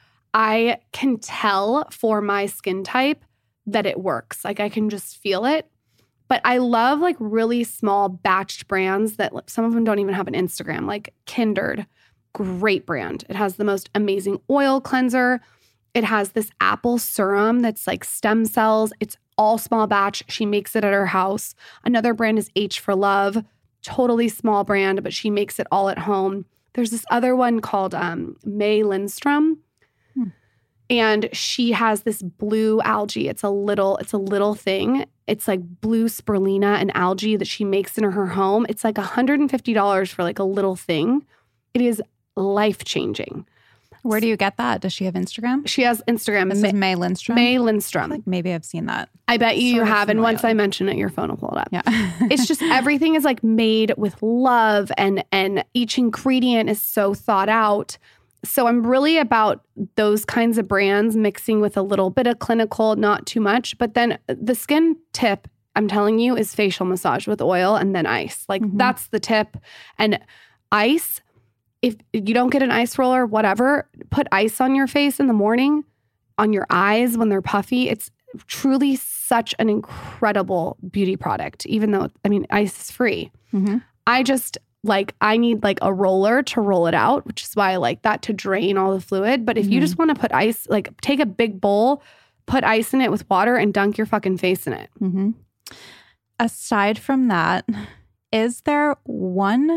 I can tell for my skin type that it works. Like I can just feel it. But I love like really small batched brands that some of them don't even have an Instagram, like Kindred. Great brand. It has the most amazing oil cleanser. It has this apple serum that's like stem cells. It's all small batch. She makes it at her house. Another brand is H for Love. Totally small brand, but she makes it all at home. There's this other one called um, May Lindstrom. Hmm. And she has this blue algae. It's a little, it's a little thing. It's like blue spirulina and algae that she makes in her home. It's like one hundred fifty dollars for like a little thing. It is life-changing. Where do you get that? Does she have Instagram? She has Instagram. This Ma- is May Lindstrom. May Lindstrom. Like maybe I've seen that. I bet you Sort of have. And once familiar. I mention it, your phone will pull it up. Yeah. It's just everything is like made with love, and and each ingredient is so thought out. So I'm really about those kinds of brands mixing with a little bit of clinical, not too much. But then the skin tip, I'm telling you, is facial massage with oil and then ice. Like Mm-hmm. that's the tip. And ice, if you don't get an ice roller, whatever, put ice on your face in the morning, on your eyes when they're puffy. It's truly such an incredible beauty product, even though, I mean, ice is free. Mm-hmm. I just like, I need like a roller to roll it out, which is why I like that to drain all the fluid. But if Mm-hmm. you just want to put ice, like take a big bowl, put ice in it with water and dunk your fucking face in it. Mm-hmm. Aside from that, is there one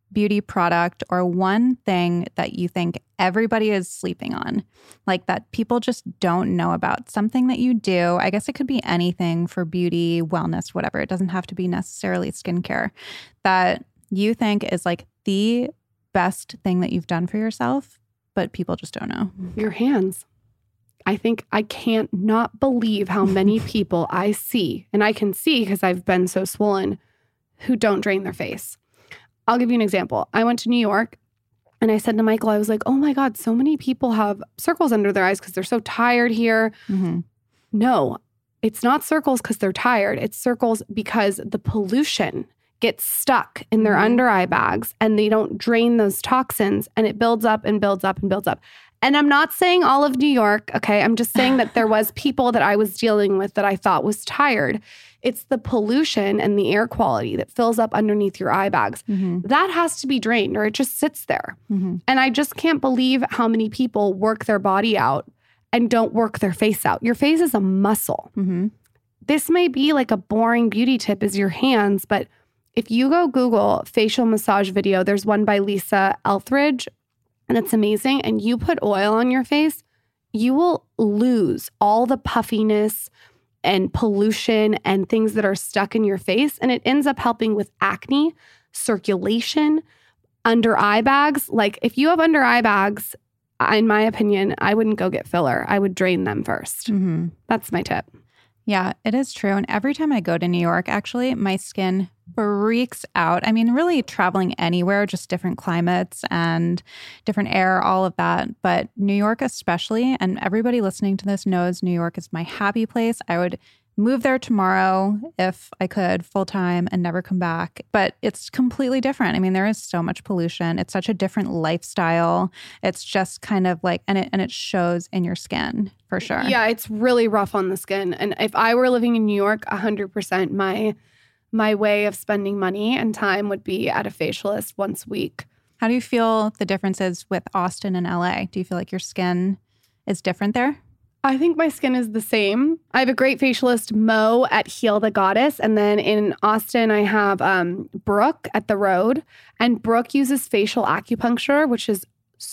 beauty product or one thing that you think everybody is sleeping on, like that people just don't know about, something that you do. I guess it could be anything for beauty, wellness, whatever. It doesn't have to be necessarily skincare, that you think is like the best thing that you've done for yourself, but people just don't know. Your hands. I think I can't not believe how many people I see, and I can see because I've been so swollen, who don't drain their face. I'll give you an example. I went to New York and I said to Michael, I was like, oh my God, so many people have circles under their eyes because they're so tired here. Mm-hmm. No, it's not circles because they're tired. It's circles because the pollution gets stuck in their mm-hmm. under eye bags and they don't drain those toxins and it builds up and builds up and builds up. And I'm not saying all of New York, okay? I'm just saying that there was people that I was dealing with that I thought was tired. It's the pollution and the air quality that fills up underneath your eye bags. Mm-hmm. That has to be drained or it just sits there. Mm-hmm. And I just can't believe how many people work their body out and don't work their face out. Your face is a muscle. Mm-hmm. This may be like a boring beauty tip is your hands, but if you go Google facial massage video, there's one by Lisa Etheridge, and it's amazing. And you put oil on your face, you will lose all the puffiness and pollution and things that are stuck in your face. And it ends up helping with acne, circulation, under eye bags. Like if you have under eye bags, in my opinion, I wouldn't go get filler. I would drain them first. Mm-hmm. That's my tip. Yeah, it is true. And every time I go to New York, actually, my skin freaks out. I mean, really traveling anywhere, just different climates and different air, all of that. But New York especially, and everybody listening to this knows New York is my happy place. I would move there tomorrow if I could full time and never come back. But it's completely different. I mean, there is so much pollution. It's such a different lifestyle. It's just kind of like, and it and it shows in your skin for sure. Yeah, it's really rough on the skin. And if I were living in New York, one hundred percent my my way of spending money and time would be at a facialist once a week. How do you feel the differences with Austin and L A? Do you feel like your skin is different there? I think my skin is the same. I have a great facialist, Mo, at Heal the Goddess. And then in Austin, I have um, Brooke at The Road. And Brooke uses facial acupuncture, which is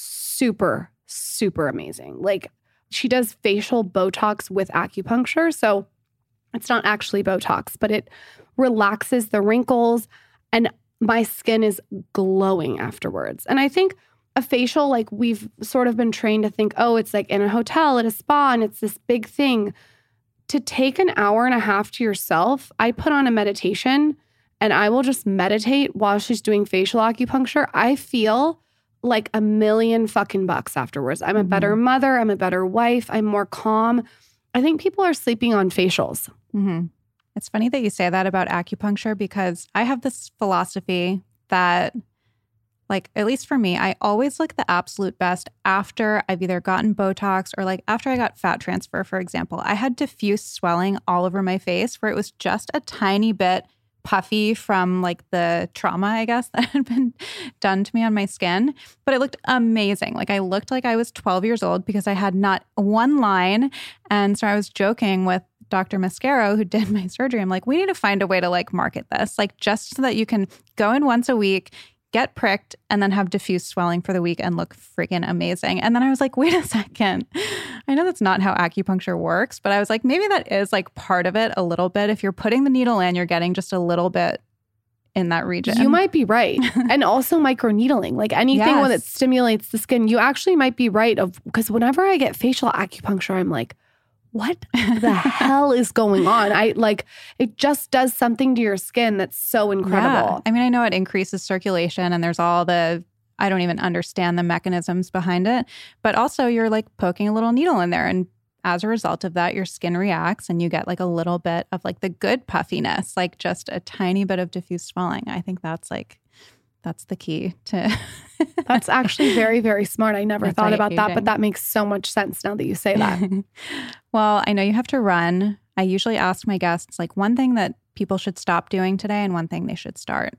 super, super amazing. Like she does facial Botox with acupuncture. So it's not actually Botox, but it relaxes the wrinkles. And my skin is glowing afterwards. And I think a facial, like we've sort of been trained to think, oh, it's like in a hotel, at a spa, and it's this big thing. To take an hour and a half to yourself, I put on a meditation and I will just meditate while she's doing facial acupuncture. I feel like a million fucking bucks afterwards. I'm a Mm-hmm. better mother. I'm a better wife. I'm more calm. I think people are sleeping on facials. Mm-hmm. It's funny that you say that about acupuncture because I have this philosophy that, like, at least for me, I always look the absolute best after I've either gotten Botox or like after I got fat transfer, for example. I had diffuse swelling all over my face where it was just a tiny bit puffy from like the trauma, I guess, that had been done to me on my skin. But it looked amazing. Like I looked like I was twelve years old because I had not one line. And so I was joking with Doctor Mascaro, who did my surgery. I'm like, we need to find a way to like market this, like just so that you can go in once a week, get pricked, and then have diffuse swelling for the week and look freaking amazing. And then I was like, wait a second. I know that's not how acupuncture works, but I was like, maybe that is like part of it a little bit. If you're putting the needle in, you're getting just a little bit in that region. You might be right. And also microneedling, like anything Yes. that stimulates the skin, you actually might be right. Of because whenever I get facial acupuncture, I'm like, what the hell is going on? I like, it just does something to your skin that's so incredible. Yeah. I mean, I know it increases circulation and there's all the, I don't even understand the mechanisms behind it, but also you're like poking a little needle in there. And as a result of that, your skin reacts and you get like a little bit of like the good puffiness, like just a tiny bit of diffuse swelling. I think that's like, that's the key to. That's actually very, very smart. I never thought about that, Anti-aging. but that makes so much sense now that you say that. Well, I know you have to run. I usually ask my guests like one thing that people should stop doing today and one thing they should start.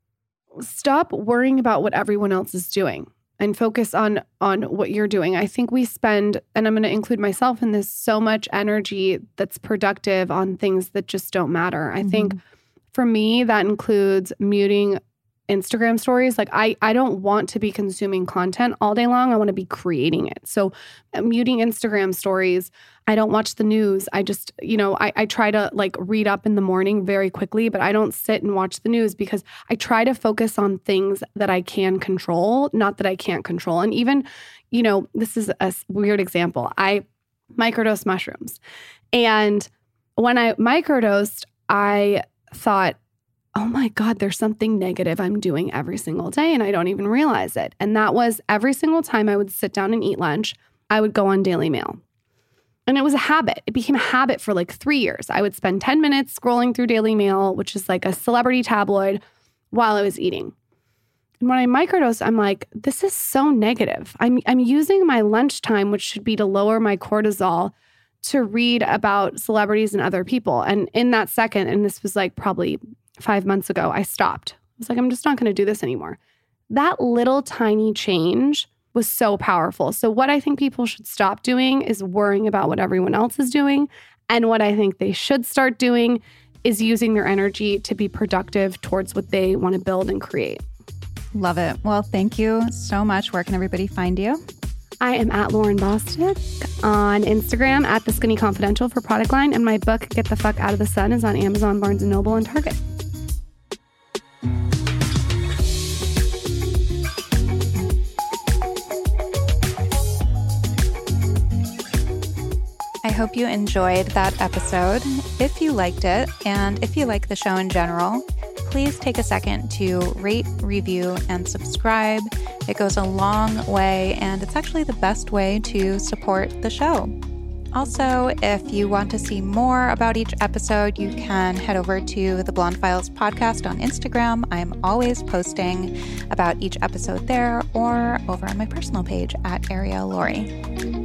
Stop worrying about what everyone else is doing and focus on on what you're doing. I think we spend, and I'm going to include myself in this, so much energy that's productive on things that just don't matter. I think for me, that includes muting Instagram stories. Like I, I don't want to be consuming content all day long. I want to be creating it. So uh, muting Instagram stories. I don't watch the news. I just, you know, I, I try to like read up in the morning very quickly, but I don't sit and watch the news because I try to focus on things that I can control, not that I can't control. And even, you know, this is a weird example. I microdose mushrooms. And when I microdosed, I thought, oh my God, there's something negative I'm doing every single day and I don't even realize it. And that was every single time I would sit down and eat lunch, I would go on Daily Mail. And it was a habit. It became a habit for like three years. I would spend ten minutes scrolling through Daily Mail, which is like a celebrity tabloid, while I was eating. And when I microdosed, I'm like, this is so negative. I'm I'm using my lunchtime, which should be to lower my cortisol, to read about celebrities and other people. And in that second, and this was like probably five months ago, I stopped. I was like, I'm just not going to do this anymore. That little tiny change was so powerful. So what I think people should stop doing is worrying about what everyone else is doing. And what I think they should start doing is using their energy to be productive towards what they want to build and create. Love it. Well, thank you so much. Where can everybody find you? I am at Lauren Bostic on Instagram, at The Skinny Confidential for product line. And my book, Get the Fuck Out of the Sun, is on Amazon, Barnes and Noble, and Target. I hope you enjoyed that episode. If you liked it, and if you like the show in general, please take a second to rate, review, and subscribe. It goes a long way, and it's actually the best way to support the show. Also, if you want to see more about each episode, you can head over to the Blonde Files podcast on Instagram. I'm always posting about each episode there, or over on my personal page at Ariel Laurie.